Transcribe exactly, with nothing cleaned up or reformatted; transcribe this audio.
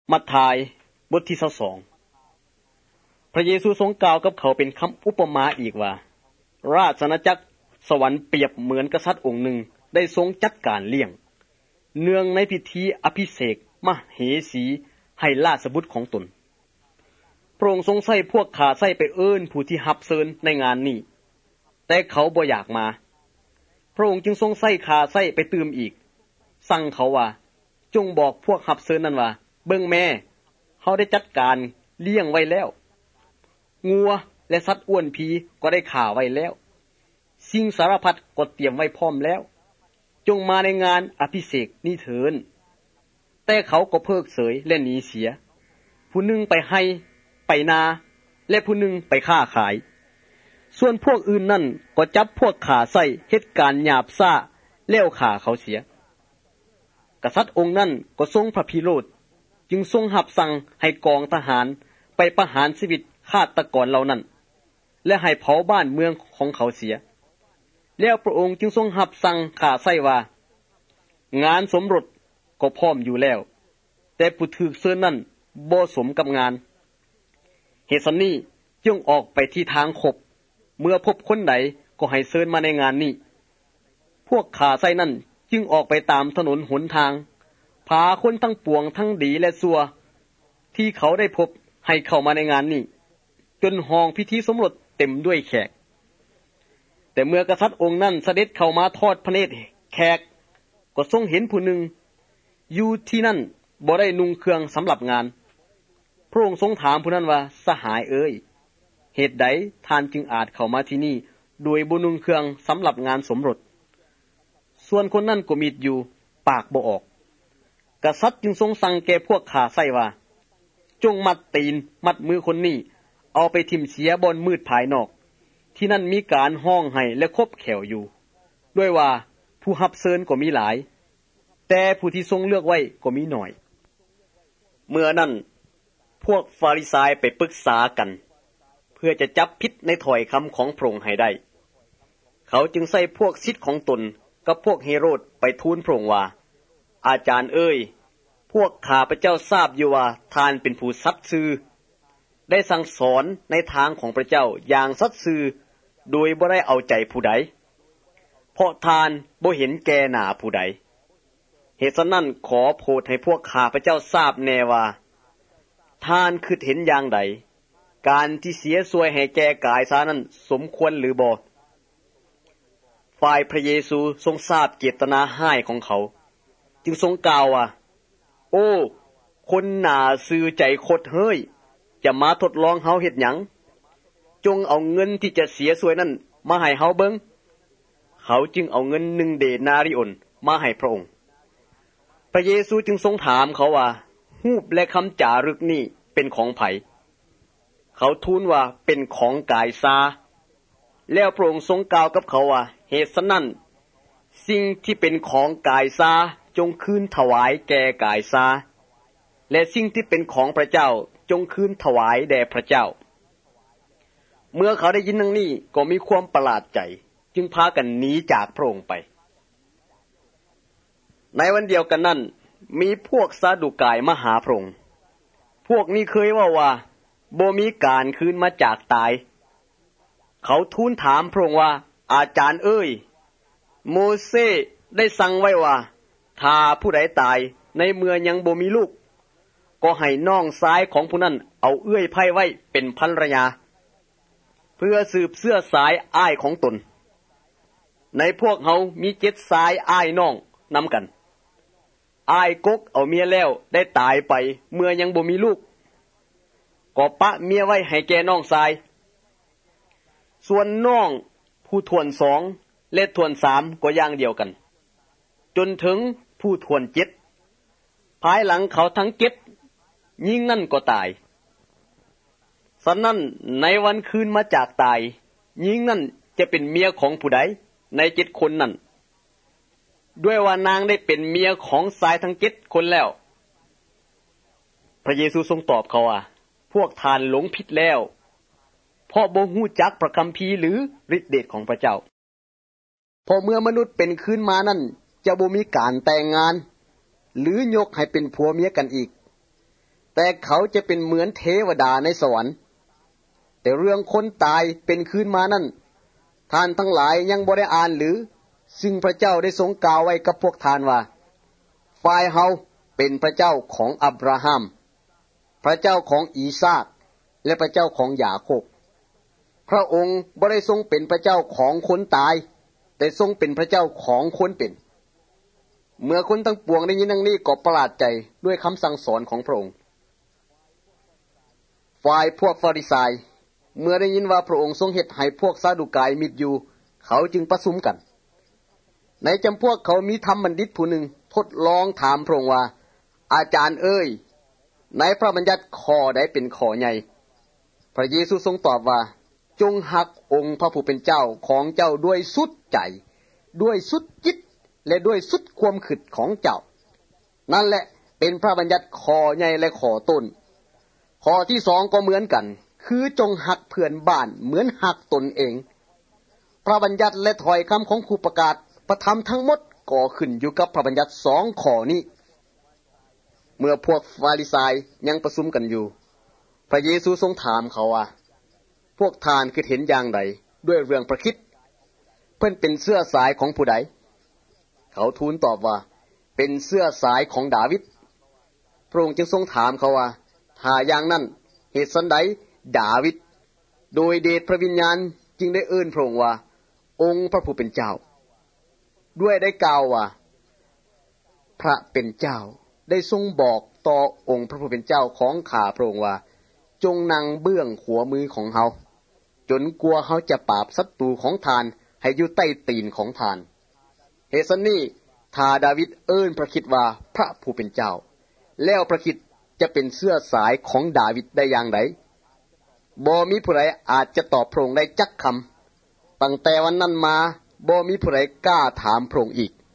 มัทธิวบทที่ยี่สิบสองพระเยซูทรงกล่าวกับเขาเป็นคำอุปมาอีกว่าราชอาณาจักรสวรรค์เปรียบเหมือนกษัตริย์องค์หนึ่งได้ทรงจัดการเลี้ยงเนื่องในพิธีอภิเษกมเหสีให้ราชบุตรของตนพระองค์ทรงใช้พวกข้าใช้ไปเอิ้นผู้ที่รับเชิญในงานนี้แต่เขาบ่อยากมาพระองค์จึงทรงใช้ข้าใช้ไปตื่มอีกสั่งเขาว่าจงบอกพวกรับเชิญนั้นว่าเบิ่งแม่เฮาได้จัดการเลี้ยงไว้แล้วงัวและสัตว์อ้วนผีก็ได้ฆ่าไว้แล้วสิ่งสารพัดก็เตรียมไว้พร้อมแล้วจงมาในงานอภิเษกนี้เถิดแต่เขาก็เพิกเฉยและหนีเสียผู้หนึ่งไปให้ไปนาและผู้หนึ่งไปค้าขายส่วนพวกอื่นนั่นก็จับพวกข้าใส่เฮ็ดการหยาบซ่าแล้วฆ่าเขาเสียกษัตริย์องค์นั้นก็ทรงพระพิโรธจึงทรงรับสั่งให้กองทหารไปประหารชีวิตฆาตกรเหล่านั้นและให้เผาบ้านเมืองของเขาเสียแล้วพระองค์จึงทรงรับสั่งข้าใส่ว่างานสมรสก็พร้อมอยู่แล้วแต่ผู้ถูกเชิญนั้นบ่สมกับงานเหตุฉะนี้จงออกไปที่ทางขบเมื่อพบคนใดก็ให้เชิญมาในงานนี้พวกข้าใส่นั้นจึงออกไปตามถนนหนทางพาคนทั้งปวงทั้งดีและชั่วที่เขาได้พบให้เข้ามาในงานนี้จนห้องพิธีสมรสเต็มด้วยแขกแต่เมื่อกษัตริย์องค์นั้นเสด็จเข้ามาทอดพระเนตรแขกก็ทรงเห็นผู้หนึ่งอยู่ที่นั่นบ่ได้นุ่งเครื่องสำหรับงานพระองค์ทรงถามผู้นั้นว่าสหายเอ๋ยเหตุใดท่านจึงอาจเข้ามาที่นี่โดยบ่นุ่งเครื่องสำหรับงานสมรสส่วนคนนั้นก็มิดอยู่ปากบ่ออกกษัตริย์จึงทรงสั่งแก่พวกข้าใส่ว่าจงมัดตีนมัดมือคนนี้เอาไปทิ่มเสียบนมืดภายนอกที่นั่นมีการห้องไห้และคบแขวอยู่ด้วยว่าผู้รับเชิญก็มีหลายแต่ผู้ที่ทรงเลือกไว้ก็มีน้อยเมื่อนั้นพวกฟาริสัยไปปรึกษากันเพื่อจะจับผิดในถ้อยคำของพระองค์ให้ได้เขาจึงใส่พวกศิษย์ของตนกับพวกเฮโรดไปทูลพระองค์ว่าอาจารย์เอ้ยพวกข้าพเจ้าทราบอยู่ว่าท่านเป็นผู้สัตย์ซื่อได้สั่งสอนในทางของพระเจ้าอย่างสัตย์ซื่อโดยบ่ได้เอาใจผู้ใดเพราะท่านบ่เห็นแก่หน้าผู้ใดเหตุฉะนั้นขอโปรดให้พวกข้าพเจ้าทราบแน่ว่าท่านคิดเห็นอย่างใดการที่เสียสวยให้แก่กายซานั้นสมควรหรือบ่ฝ่ายพระเยซูทรงทราบเจตนาห้ายของเขาจึงทรงกล่าวว่าโอ้คนหน้าซื่อใจคดเฮ้ยจะมาทดลองเฮาเฮ็ดหยังจงเอาเงินที่จะเสียสวยนั้นมาให้เฮาเบิ่งเขาจึงเอาเงินหนึ่งเดนาริโอนมาให้พระองค์พระเยซูจึงทรงถามเขาว่ารูปและคำจารึกนี้เป็นของไผเขาทูลว่าเป็นของกายซาแล้วพระองค์ทรงกล่าวกับเขาว่าเหตุฉะนั้นสิ่งที่เป็นของกายซาจงคืนถวายแก่กายซาและสิ่งที่เป็นของพระเจ้าจงคืนถวายแด่พระเจ้าเมื่อเขาได้ยินดังนี้ก็มีความประหลาดใจจึงพากันหนีจากพระองค์ไปในวันเดียวกันนั้นมีพวกซาดูกายมาหาพระองค์พวกนี้เคยว่าว่าบ่มีการคืนมาจากตายเขาทูลถามพระองค์ว่าอาจารย์เอ้ยโมเสสได้สั่งไว้ว่าถ้าผู้ใดตายในเมื่อยังบ่มีลูกก็ให้น้องซ้ายของผู้นั้นเอาเอื้อยไผ่ไว้เป็นภรรยาเพื่อสืบเสื้อสายอ้ายของตนในพวกเฮามีเจ็ดสายอ้ายน้องนำกันอ้ายกกเอาเมียแล้วได้ตายไปเมื่อยังบ่มีลูกก็ปะเมียไว้ให้แก่น้องซ้ายส่วนน้องผู้ทวนสองและทวนสามก็อย่างเดียวกันจนถึงผู้ทวนเจ็ดภายหลังเขาทั้งเจ็ดยิ่งนั่นก็ตายฉะนั้นในวันคืนมาจากตายยิ่งนั่นจะเป็นเมียของผู้ใดในเจ็ดคนนั้นด้วยว่านางได้เป็นเมียของชายทั้งเจ็ดคนแล้วพระเยซูทรงตอบเขาว่าพวกท่านหลงผิดแล้วเพราะบ่ฮู้จักพระคัมภีร์หรือฤทธิ์เดชของพระเจ้าพอเมื่อมนุษย์เป็นขึ้นมานั้นจะบ่มีการแต่งงานหรือยกให้เป็นผัวเมียกันอีกแต่เขาจะเป็นเหมือนเทวดาในสวรรค์แต่เรื่องคนตายเป็นคืนมานั่นท่านทั้งหลายยังบ่ได้อ่านหรือซึ่งพระเจ้าได้ทรงกล่าวไว้กับพวกท่านว่าฝ่ายเฮาเป็นพระเจ้าของอับราฮัมพระเจ้าของอีซากและพระเจ้าของยาโคบพระองค์บ่ได้ทรงเป็นพระเจ้าของคนตายแต่ทรงเป็นพระเจ้าของคนเป็นเมื่อคนทั้งปวงได้ยินดังนี้ก็ประหลาดใจด้วยคำสั่งสอนของพระองค์ฝ่ายพวกฟาริสายเมื่อได้ยินว่าพระองค์ทรงเฮ็ดให้พวกซาดูกายมิดอยู่เขาจึงประชุมกันในจำพวกเขามีธรรมบัณฑิตผู้หนึ่งทดลองถามพระองค์ว่าอาจารย์เอ้ยในพระบัญญัติข้อใดเป็นข้อใหญ่พระเยซูทรงตอบว่าจงหักองค์พระผู้เป็นเจ้าของเจ้าด้วยสุดใจด้วยสุดจิตและด้วยสุดความคิดของเจ้านั่นแหละเป็นพระบัญญัติข้อใหญ่และข้อต้นข้อที่สองก็เหมือนกันคือจงหักเพื่อนบ้านเหมือนหักตนเองพระบัญญัติและถ้อยคำของครูประกาศพระธรรมทั้งหมดก็ขึ้นอยู่กับพระบัญญัติสองข้อนี้เมื่อพวกฟาริสายยังประชุมกันอยู่พระเยซูทรงถามเขาว่าพวกท่านคิดเห็นอย่างไรด้วยเรื่องพระคริสต์เพิ่นเป็นเสื้อสายของผู้ใดเขาทูลตอบว่าเป็นเสื้อสายของดาวิดพระองค์จึงทรงถามเขาว่าถ้าอย่างนั้นเหตุสันใดดาวิดโดยเดชพระวิญญาณจึงได้เอิ้นพระองค์ว่าองค์พระผู้เป็นเจ้าด้วยได้กล่าวว่าพระเป็นเจ้าได้ทรงบอกต่อองค์พระผู้เป็นเจ้าของข้าพระองค์ว่าจงนั่งเบื้องขวามือของเฮาจนกลัวเฮาจะปราบศัตรูของทานให้อยู่ใต้ตีนของทานเหตุฉะนี้ถ้าดาวิดเอิ้นพระคริสต์ว่าพระผู้เป็นเจ้าแล้วพระคริสต์จะเป็นเสื้อสายของดาวิดได้อย่างไรบ่มีผู้ใดอาจจะตอบพระองค์ได้จักคำตั้งแต่วันนั้นมาบ่มีผู้ใดกล้าถามพระองค์อีก